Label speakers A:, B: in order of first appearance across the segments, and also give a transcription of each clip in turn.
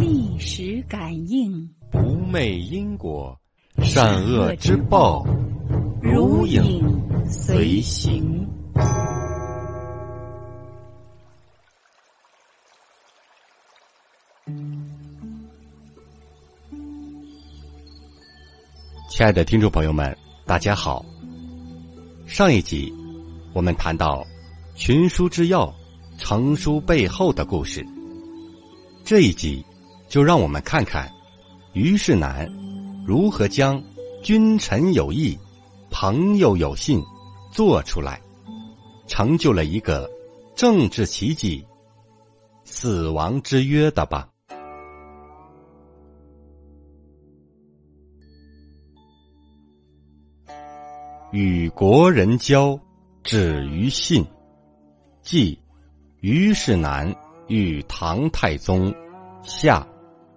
A: 历史感应，
B: 不昧因果，善恶之报如影随形。亲爱的听众朋友们，大家好。上一集我们谈到群书之要，成书背后的故事。这一集就让我们看看虞世南如何将君臣有义，朋友有信做出来，成就了一个政治奇迹——死亡之约的吧。与国人交，止于信，即虞世南与唐太宗下。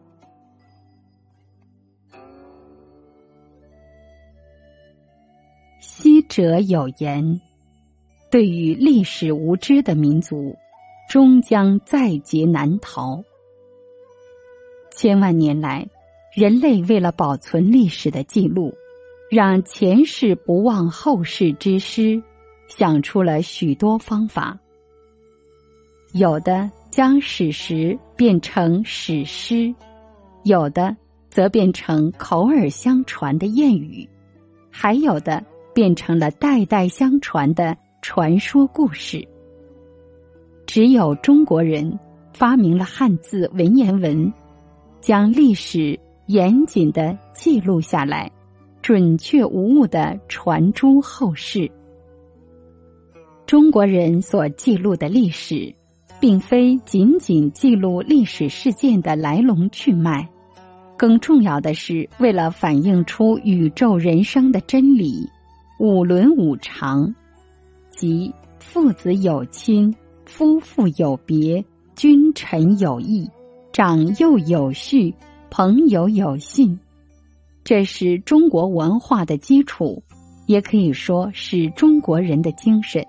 A: 昔者有言，对于历史无知的民族，终将在劫难逃。千万年来，人类为了保存历史的记录，让前世不忘后世之师，想出了许多方法。有的将史实变成史诗，有的则变成口耳相传的谚语，还有的变成了代代相传的传说故事。只有中国人发明了汉字文言文，将历史严谨地记录下来，准确无误地传诸后世。中国人所记录的历史，并非仅仅记录历史事件的来龙去脉，更重要的是为了反映出宇宙人生的真理，五伦五常，即父子有亲，夫妇有别，君臣有义，长幼有序，朋友有信。这是中国文化的基础，也可以说是中国人的精神。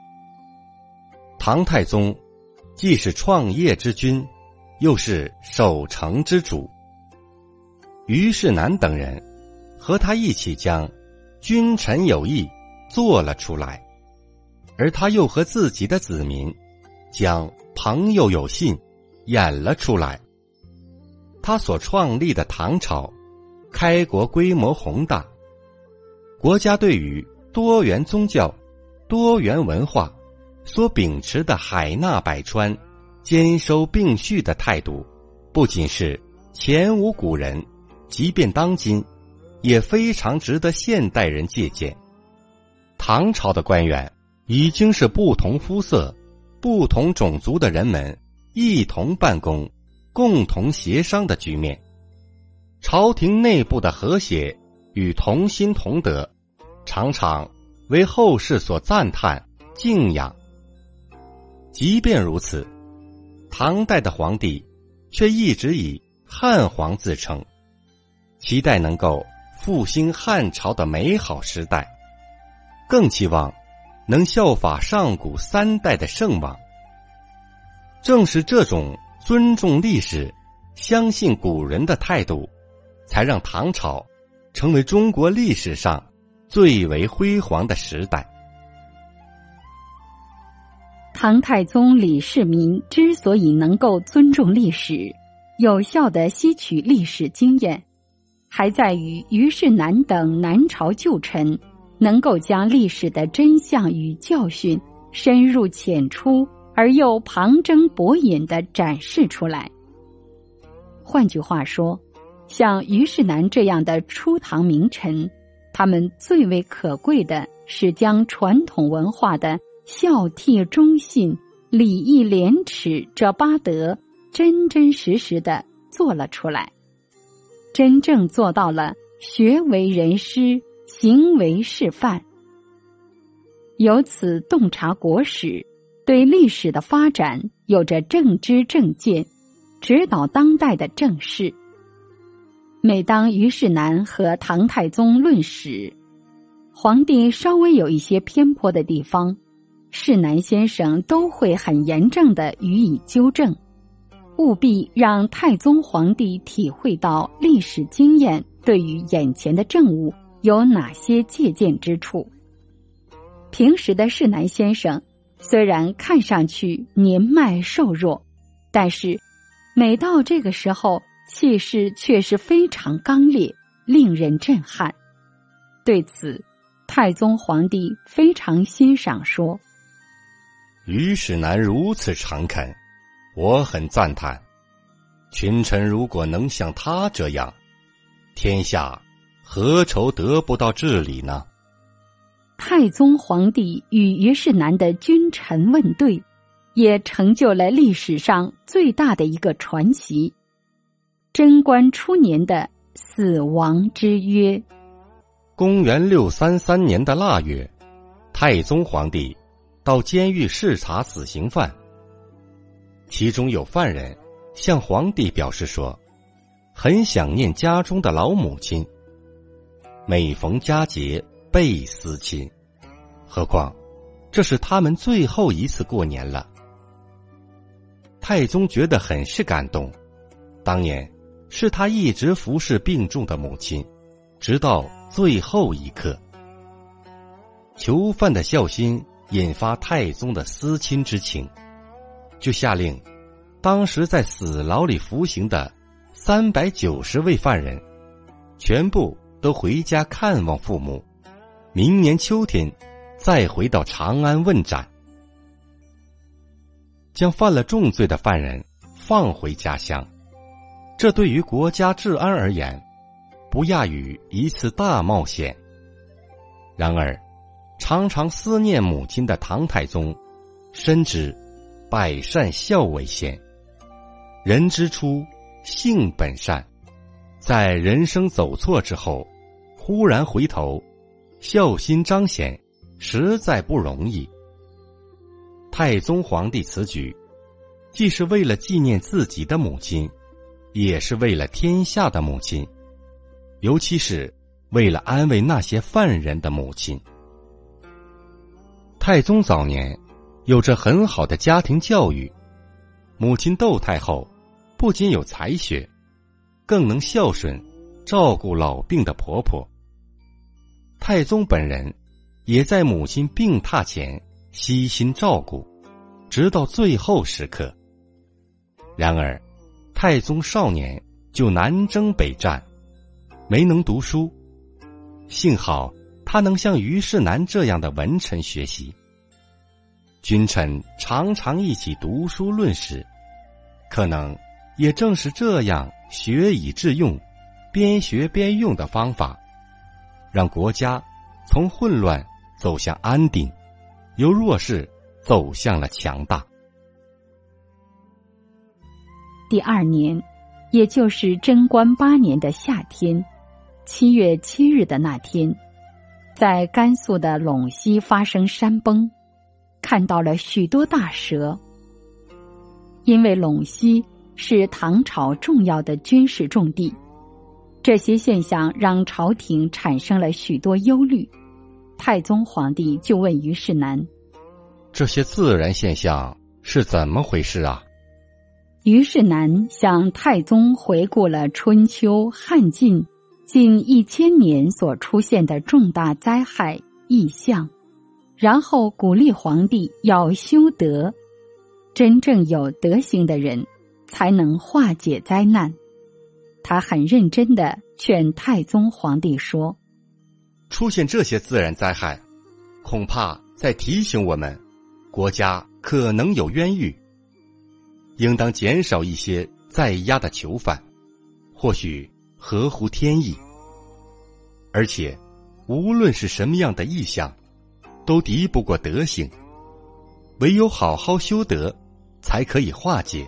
B: 唐太宗既是创业之君，又是守成之主。虞世南等人和他一起将君臣有义做了出来，而他又和自己的子民将朋友有信演了出来。他所创立的唐朝开国规模宏大，国家对于多元宗教、多元文化所秉持的海纳百川、兼收并蓄的态度，不仅是前无古人，即便当今也非常值得现代人借鉴。唐朝的官员已经是不同肤色、不同种族的人们一同办公、共同协商的局面。朝廷内部的和谐与同心同德，常常为后世所赞叹敬仰。即便如此，唐代的皇帝却一直以汉皇自称，期待能够复兴汉朝的美好时代，更期望能效法上古三代的圣王。正是这种尊重历史、相信古人的态度，才让唐朝成为中国历史上最为辉煌的时代。
A: 唐太宗李世民之所以能够尊重历史，有效地吸取历史经验，还在于虞世南等南朝旧臣能够将历史的真相与教训深入浅出而又旁征博引地展示出来。换句话说，像虞世南这样的初唐名臣，他们最为可贵的是将传统文化的孝悌忠信、礼义廉耻这八德真真实实地做了出来，真正做到了学为人师，行为示范。由此洞察国史，对历史的发展有着正知正见，指导当代的政事。每当虞世南和唐太宗论史，皇帝稍微有一些偏颇的地方，世南先生都会很严正地予以纠正。 务必让太宗皇帝体会到历史经验对于眼前的政务有哪些借鉴之处。平时的世南先生虽然看上去年迈瘦弱，但是每到这个时候气势却是非常刚烈，令人震撼。对此，太宗皇帝非常欣赏，说：
B: 于世南如此诚恳，我很赞叹。群臣如果能像他这样，天下何愁得不到治理呢？
A: 太宗皇帝与于世南的君臣问对，也成就了历史上最大的一个传奇——贞观初年的死亡之约。
B: 公元633年的腊月，太宗皇帝到监狱视察死刑犯，其中有犯人向皇帝表示说，很想念家中的老母亲，每逢佳节倍思亲，何况这是他们最后一次过年了。太宗觉得很是感动，当年是他一直服侍病重的母亲，直到最后一刻。囚犯的孝心引发太宗的思亲之情，就下令当时在死牢里服刑的390位犯人全部都回家看望父母，明年秋天再回到长安问斩，将犯了重罪的犯人放回家乡。这对于国家治安而言，不亚于一次大冒险。然而常常思念母亲的唐太宗深知百善孝为先，人之初性本善，在人生走错之后忽然回头，孝心彰显，实在不容易。太宗皇帝此举既是为了纪念自己的母亲，也是为了天下的母亲，尤其是为了安慰那些犯人的母亲。太宗早年有着很好的家庭教育，母亲窦太后不仅有才学，更能孝顺照顾老病的婆婆。太宗本人也在母亲病榻前悉心照顾，直到最后时刻。然而太宗少年就南征北战，没能读书，幸好他能向于世南这样的文臣学习。君臣常常一起读书论史，可能也正是这样学以致用，边学边用的方法，让国家从混乱走向安定，由弱势走向了强大。
A: 第2年，也就是贞观8年的夏天，7月7日的那天，在甘肃的陇西发生山崩，看到了许多大蛇。因为陇西是唐朝重要的军事重地，这些现象让朝廷产生了许多忧虑。太宗皇帝就问于世南：
B: 这些自然现象是怎么回事啊？
A: 于世南向太宗回顾了春秋、汉晋近1000年所出现的重大灾害异象，然后鼓励皇帝要修德，真正有德行的人才能化解灾难。他很认真地劝太宗皇帝说：
B: 出现这些自然灾害，恐怕在提醒我们国家可能有冤狱，应当减少一些在押的囚犯，或许合乎天意。而且无论是什么样的异象，都敌不过德行，唯有好好修德才可以化解。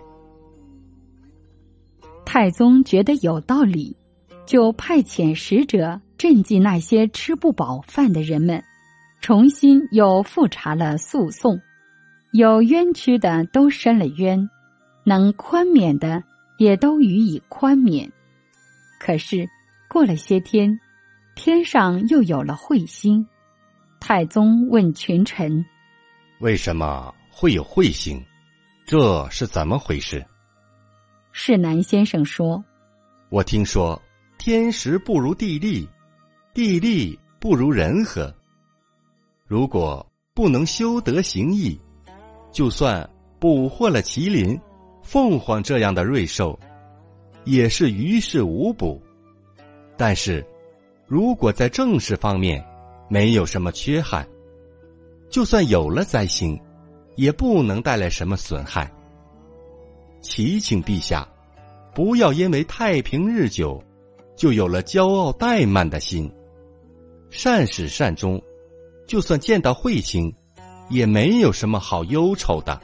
A: 太宗觉得有道理，就派遣使者赈济那些吃不饱饭的人们，重新又复查了诉讼，有冤屈的都伸了冤，能宽免的也都予以宽免。可是过了些天，天上又有了彗星。太宗问群臣：
B: 为什么会有彗星？这是怎么回事？
A: 世南先生说，
B: 我听说天时不如地利，地利不如人和。如果不能修德行义，就算捕获了麒麟、凤凰这样的瑞兽，也是于事无补。但是如果在政事方面没有什么缺憾，就算有了灾星，也不能带来什么损害。祈请陛下不要因为太平日久就有了骄傲怠慢的心，善始善终，就算见到彗星也没有什么好忧愁的。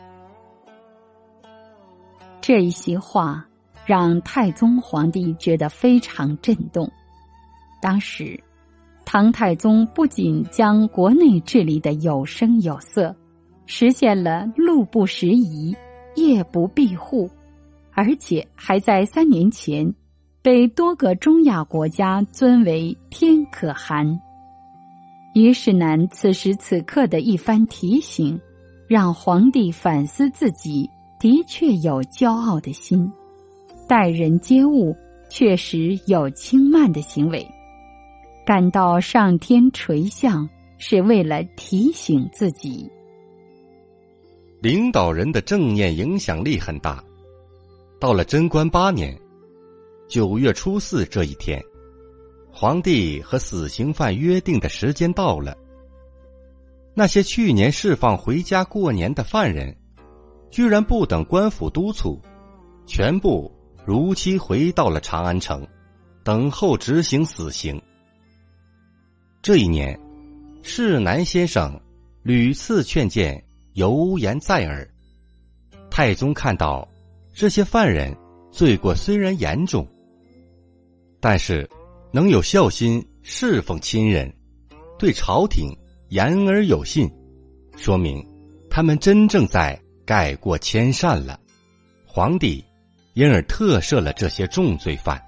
A: 这一席话让太宗皇帝觉得非常震动。当时唐太宗不仅将国内治理得有声有色，实现了路不拾遗、夜不闭户，而且还在3年前被多个中亚国家尊为天可汗。于世南此时此刻的一番提醒，让皇帝反思自己的确有骄傲的心，待人接物确实有轻慢的行为，感到上天垂象是为了提醒自己。
B: 领导人的正念影响力很大。到了贞观8年9月初4这一天，皇帝和死刑犯约定的时间到了。那些去年释放回家过年的犯人，居然不等官府督促，全部如期回到了长安城，等候执行死刑。这一年，世南先生屡次劝谏，油言在耳。太宗看到这些犯人罪过虽然严重，但是能有孝心侍奉亲人，对朝廷言而有信，说明他们真正在改过迁善了。皇帝因而特赦了这些重罪犯。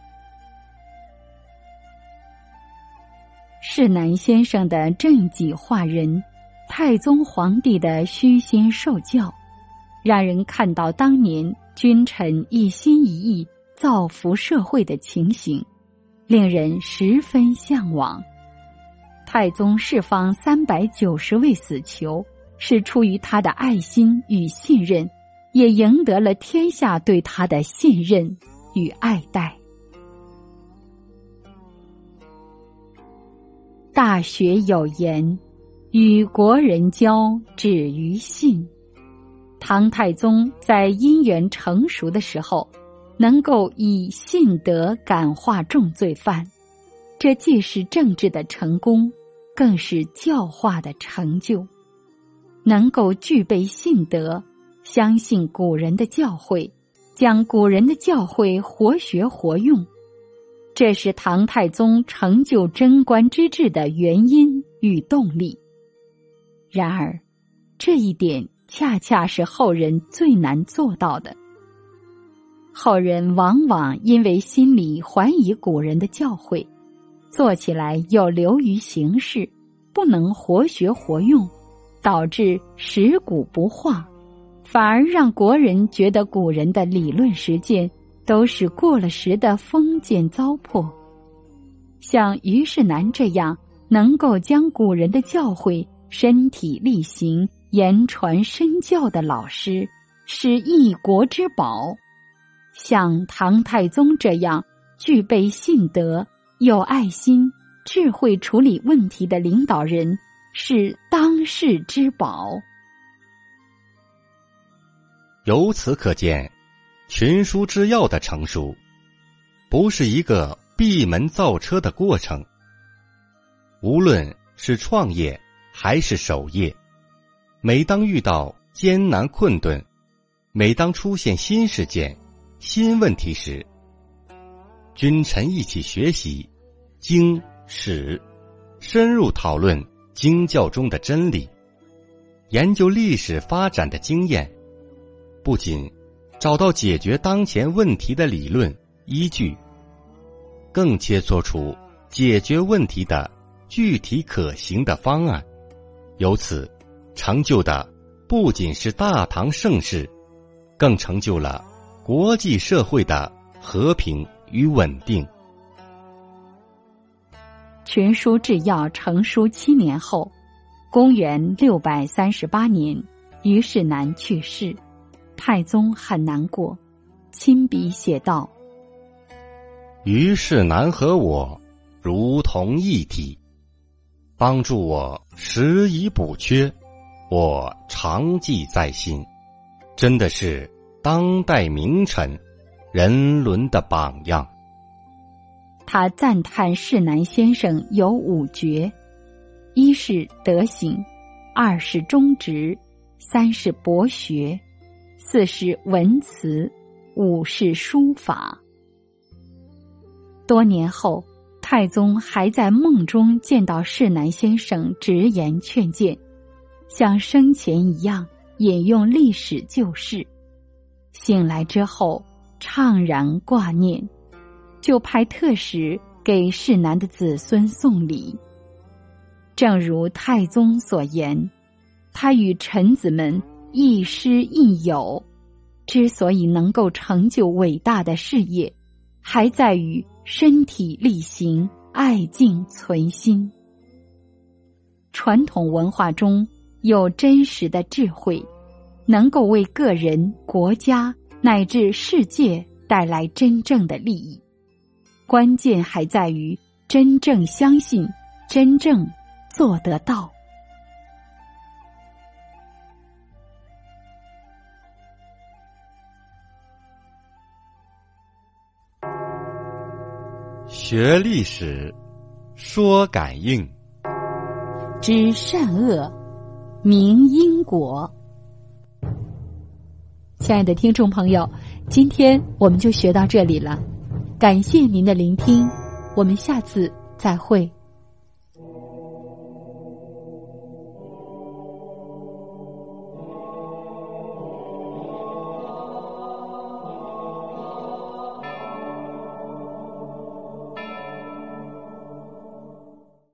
A: 世南先生的正己化人，太宗皇帝的虚心受教，让人看到当年君臣一心一意造福社会的情形，令人十分向往。太宗释放390位死囚，是出于他的爱心与信任，也赢得了天下对他的信任与爱戴。大学有言，与国人交，止于信。唐太宗在因缘成熟的时候，能够以信德感化重罪犯，这既是政治的成功，更是教化的成就。能够具备信德，相信古人的教诲，将古人的教诲活学活用，这是唐太宗成就贞观之治的原因与动力。然而，这一点恰恰是后人最难做到的。后人往往因为心里怀疑古人的教诲，做起来又流于形式，不能活学活用，导致食古不化，反而让国人觉得古人的理论实践都是过了时的封建糟粕。像于世南这样能够将古人的教诲身体力行言传身教的老师，是一国之宝。像唐太宗这样具备信德、有爱心、智慧处理问题的领导人，是当世之宝。
B: 由此可见，群书之要的成熟，不是一个闭门造车的过程。无论是创业还是守业，每当遇到艰难困顿，每当出现新事件、新问题时，君臣一起学习经史，深入讨论经教中的真理，研究历史发展的经验，不仅找到解决当前问题的理论依据，更切磋出解决问题的具体可行的方案，由此成就的不仅是大唐盛世，更成就了国际社会的和平与稳定。
A: 群书治要成书7年后，公元638年，虞世南去世，太宗很难过，亲笔写道：
B: 虞世南和我如同一体，帮助我拾遗补缺，我常记在心，真的是当代名臣，人伦的榜样。
A: 他赞叹世南先生有5绝：一是德行，2是忠直，3是博学，4是文辞，5是书法。多年后，太宗还在梦中见到世南先生直言劝谏，像生前一样引用历史旧事。醒来之后怅然挂念，就派特使给世南的子孙送礼。正如太宗所言，他与臣子们亦师亦友，之所以能够成就伟大的事业，还在于身体力行，爱敬存心。传统文化中有真实的智慧，能够为个人、国家乃至世界带来真正的利益。关键还在于真正相信，真正做得到。
B: 学历史，说感应，
A: 知善恶，明因果。亲爱的听众朋友，今天我们就学到这里了，感谢您的聆听，我们下次再会。